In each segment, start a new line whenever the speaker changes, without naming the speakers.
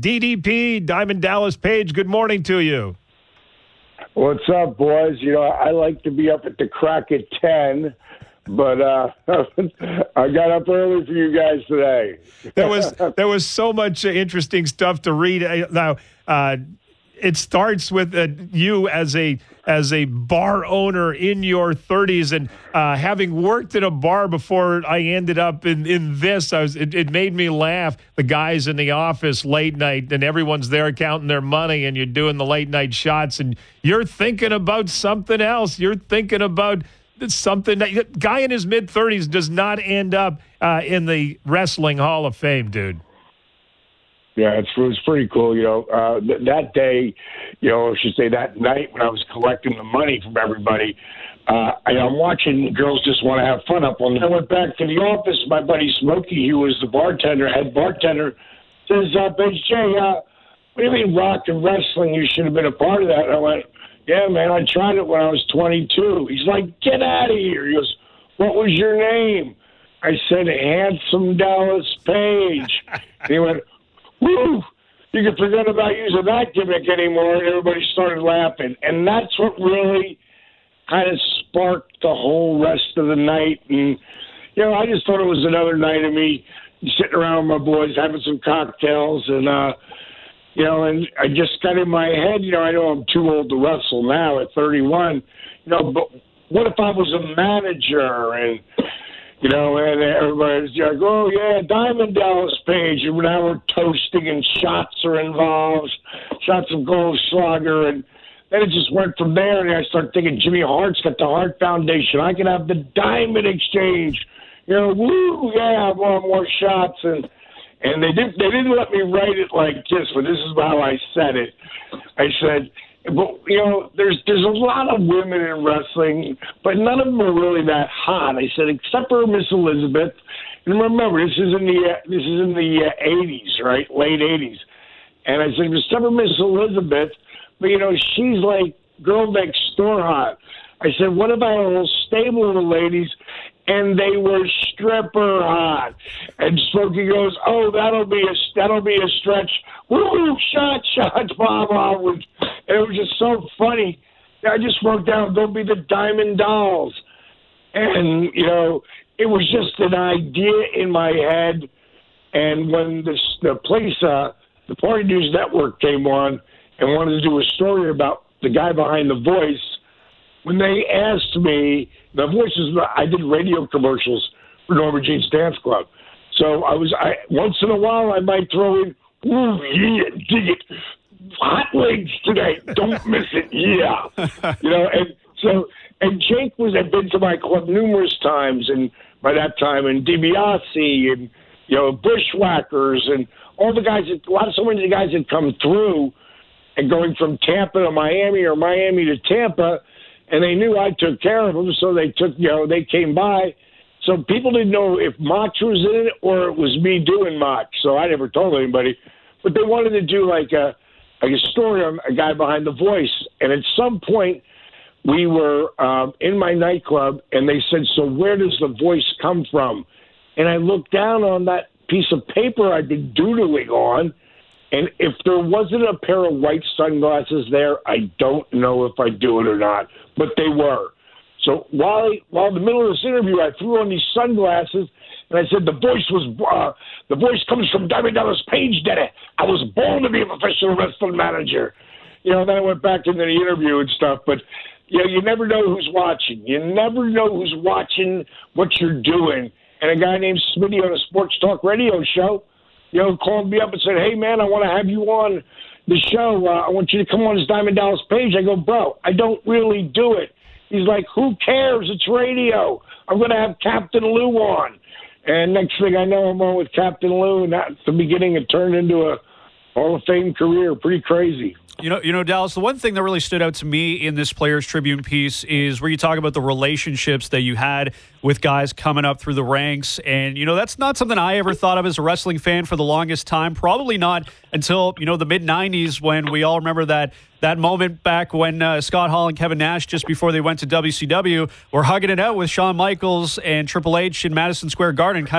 DDP, Diamond Dallas Page, good morning to you.
What's up, boys? I like to be up at the crack at 10, but I got up early for you guys today.
There was so much interesting stuff to read. Now, it starts with you as a bar owner in your 30s, and having worked at a bar before I ended up in this. It made me laugh. The guys in the office late night, and everyone's there counting their money, and you're doing the late night shots, and you're thinking about something else. You're thinking about something. That guy in his mid 30s does not end up in the Wrestling Hall of Fame, dude.
Yeah, it was pretty cool. That day, I should say that night when I was collecting the money from everybody, I'm watching Girls Just Want to Have Fun up on. I went back to the office. My buddy Smokey, who was the head bartender, says, "Bitch Jay, what do you mean rock and wrestling? You should have been a part of that." And I went, "Yeah, man, I tried it when I was 22. He's like, "Get out of here." He goes, "What was your name?" I said, "Handsome Dallas Page." And he went, "Woo, you can forget about using that gimmick anymore." And everybody started laughing. And that's what really kind of sparked the whole rest of the night. And, I just thought it was another night of me sitting around with my boys, having some cocktails. And, and I just got in my head, I know I'm too old to wrestle now at 31, but what if I was a manager and, and everybody's like, "Oh, yeah, Diamond Dallas Page." And now we're toasting and shots are involved, shots of Goldschlager. And then it just went from there. And I started thinking, Jimmy Hart's got the Hart Foundation. I can have the Diamond Exchange. Woo, yeah, I want more shots. And they didn't let me write it like this, but this is how I said it. I said, "But there's a lot of women in wrestling, but none of them are really that hot." I said, except for Miss Elizabeth. And remember, this is in the 80s, right? Late 80s. And I said, except for Miss Elizabeth, but she's like girl next door hot. I said, what if I had a whole stable of ladies and they were stripper hot? And Smokey goes, "Oh, that'll be a stretch. Woo, shots, blah, blah." And it was just so funny. I just wrote down, "They'll be the Diamond Dolls." And, it was just an idea in my head. And when the Party News Network came on and wanted to do a story about the guy behind The Voice, when they asked me, The Voice I did radio commercials for Norma Jean's Dance Club. So once in a while I might throw in, "Ooh, yeah, dig it. Hot legs today. Don't miss it." Yeah. And Jake had been to my club numerous times, and by that time, and DiBiase and, Bushwhackers and all the guys, so many of the guys had come through and going from Tampa to Miami or Miami to Tampa, and they knew I took care of them, so they they came by. So people didn't know if Mach was in it or it was me doing Mach, so I never told anybody. But they wanted to do like a story on a guy behind The Voice. And at some point, we were in my nightclub, and they said, "So where does The Voice come from?" And I looked down on that piece of paper I'd been doodling on, and if there wasn't a pair of white sunglasses there, I don't know if I'd do it or not, but they were. So while in the middle of this interview, I threw on these sunglasses, and I said, the voice comes from Diamond Dallas Page, did it. I was born to be a professional wrestling manager. Then I went back into the interview and stuff, but you never know who's watching. You never know who's watching what you're doing. And a guy named Smitty on a sports talk radio show, called me up and said, "Hey, man, I want to have you on the show. I want you to come on as Diamond Dallas Page." I go, "Bro, I don't really do it." He's like, "Who cares? It's radio. I'm going to have Captain Lou on." And next thing I know, I'm on with Captain Lou, and at the beginning, it turned into a Hall of Fame career. Pretty crazy.
Dallas, the one thing that really stood out to me in this Players Tribune piece is where you talk about the relationships that you had with guys coming up through the ranks. And, that's not something I ever thought of as a wrestling fan for the longest time. Probably not until, the mid-'90s when we all remember that moment back when Scott Hall and Kevin Nash, just before they went to WCW, were hugging it out with Shawn Michaels and Triple H in Madison Square Garden, kind of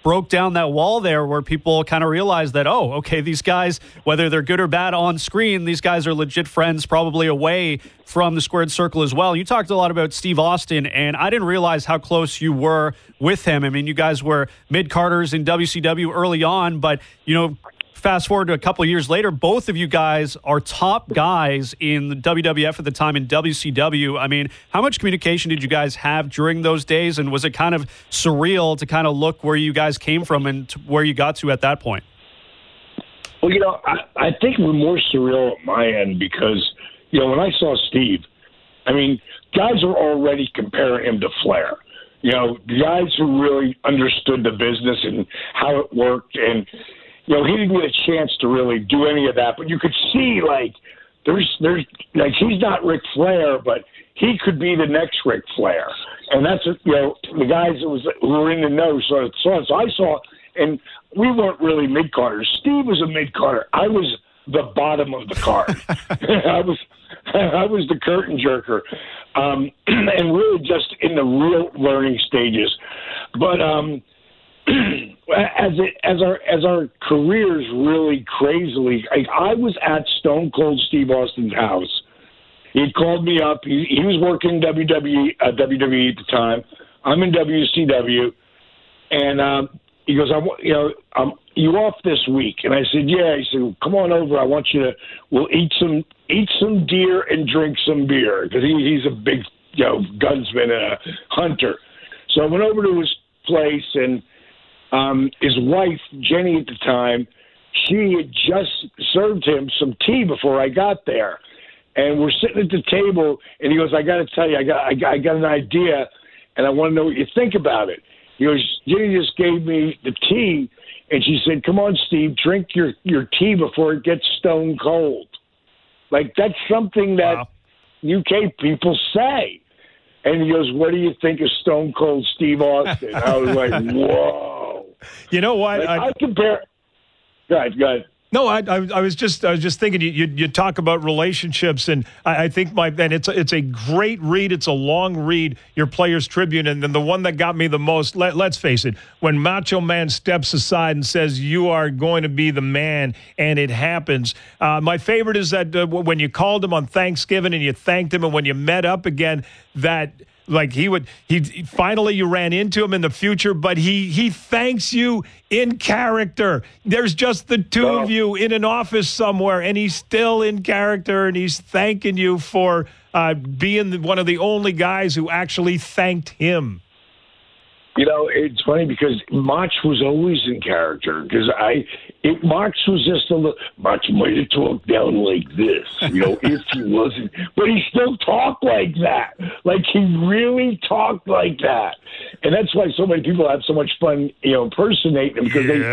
broke down that wall there where people kind of realized that, oh, okay, these guys, whether they're good or bad on screen, these guys are legit friends probably away from the squared circle as well. You talked a lot about Steve Austin, and I didn't realize how close you were with him. I mean, you guys were mid-carders in WCW early on, but, fast forward to a couple of years later, both of you guys are top guys in the WWF at the time in WCW. I mean, how much communication did you guys have during those days, and was it kind of surreal to kind of look where you guys came from and to where you got to at that point?
Well, I think we're more surreal at my end because, when I saw Steve, I mean, guys are already comparing him to Flair. Guys who really understood the business and how it worked, and he didn't get a chance to really do any of that, but you could see, there's he's not Ric Flair, but he could be the next Ric Flair. And that's, the guys who were in the know sort of saw it. So I saw, and we weren't really mid-carders. Steve was a mid-carder. I was the bottom of the card. I was the curtain jerker. And really just in the real learning stages. But, as our careers really crazily, I was at Stone Cold Steve Austin's house. He called me up. He was working WWE at the time. I'm in WCW, and he goes, you off this week? And I said, yeah. He said, come on over. I want you to. We'll eat some deer and drink some beer because he's a big gunsman and a hunter. So I went over to his place, and his wife, Jenny, at the time, she had just served him some tea before I got there. And we're sitting at the table, and he goes, I got to tell you, I got an idea, and I want to know what you think about it. He goes, Jenny just gave me the tea, and she said, come on, Steve, drink your tea before it gets stone cold. That's something that UK people say. And he goes, what do you think of Stone Cold Steve Austin? I was like, whoa.
You know what?
I compare. Go ahead.
No, I was just thinking you talk about relationships, and I think it's a great read. It's a long read, your Players Tribune, and then the one that got me the most. Let's face it, when Macho Man steps aside and says you are going to be the man, and it happens. My favorite is that when you called him on Thanksgiving and you thanked him, and when you met up again, that. He finally you ran into him in the future, but he thanks you in character. There's just the two of you in an office somewhere, and he's still in character, and he's thanking you for being one of the only guys who actually thanked him.
It's funny because Mach was always in character because Mach was just a little, Mach might have talked down like this, if he wasn't, but he still talked like that. He really talked like that. And that's why so many people have so much fun, impersonating him because they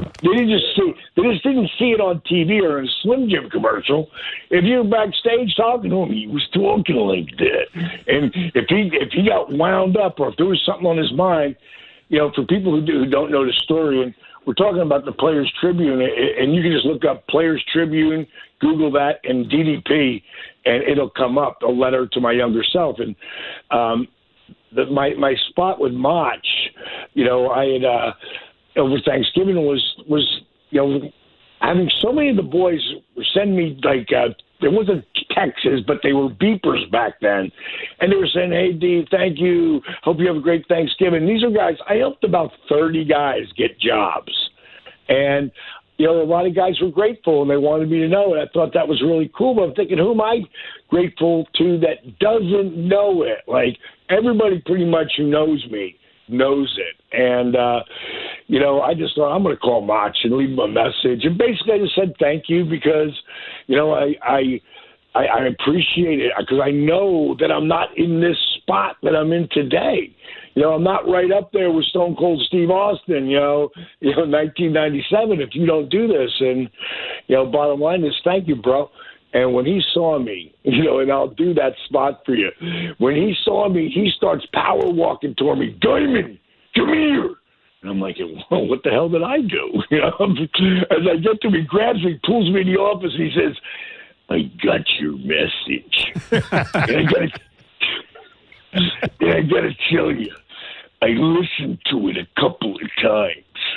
just didn't see it on TV or in a Slim Jim commercial. If you were backstage talking to him, he was talking like that. And if he got wound up or if there was something on his mind, for people who don't know the story, and we're talking about the Players Tribune, and you can just look up Players Tribune, Google that, and DDP, and it'll come up, a letter to my younger self. And my spot with Mach, I had over Thanksgiving was having so many of the boys send me there wasn't texts, but they were beepers back then. And they were saying, hey, D, thank you. Hope you have a great Thanksgiving. These are guys, I helped about 30 guys get jobs. And, a lot of guys were grateful and they wanted me to know it. I thought that was really cool. But I'm thinking, who am I grateful to that doesn't know it? Everybody pretty much who knows me knows it. And, I just thought I'm going to call Mach and leave him a message. And basically I just said thank you because, I appreciate it because I know that I'm not in this spot that I'm in today. I'm not right up there with Stone Cold Steve Austin, 1997 if you don't do this. And, bottom line is thank you, bro. And when he saw me, and I'll do that spot for you, when he saw me, he starts power walking toward me. Diamond, come here. And I'm like, well, what the hell did I do? As I get to him, he grabs me, pulls me in the office, and he says, I got your message. And I got to tell you, I listened to it a couple of times.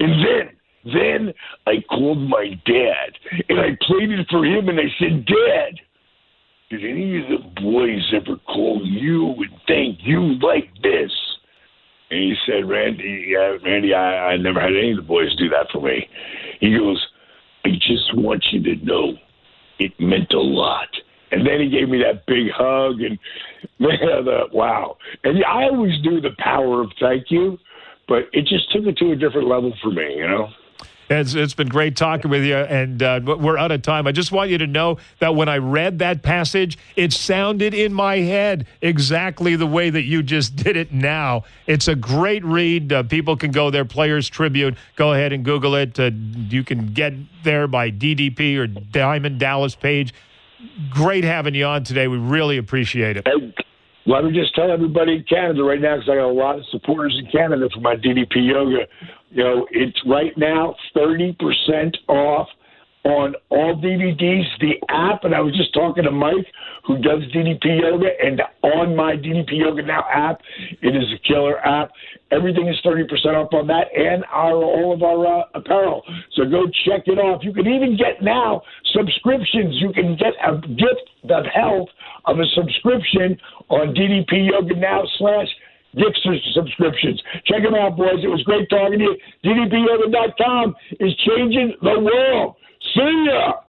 And then I called my dad, and I played it for him, and I said, Dad, did any of the boys ever call you and thank you like this? And he said, Randy, I never had any of the boys do that for me. He goes, I just want you to know it meant a lot. And then he gave me that big hug, and man, wow. And I always knew the power of thank you, but it just took it to a different level for me, you know?
It's been great talking with you, and we're out of time. I just want you to know that when I read that passage, it sounded in my head exactly the way that you just did it now. It's a great read. People can go there, Players Tribune. Go ahead and Google it. You can get there by DDP or Diamond Dallas Page. Great having you on today. We really appreciate it.
Let me just tell everybody in Canada right now, because I got a lot of supporters in Canada for my DDP Yoga. You know, it's right now 30% off on all DVDs. The app, and I was just talking to Mike, who does DDP Yoga, and on my DDP Yoga Now app, it is a killer app. Everything is 30% off on that and all of our apparel. So go check it off. You can even get now subscriptions. You can get a gift of health of a subscription on DDP Yoga Now / gift subscriptions. Check them out, boys. It was great talking to you. DDPyoga.com is changing the world. See ya!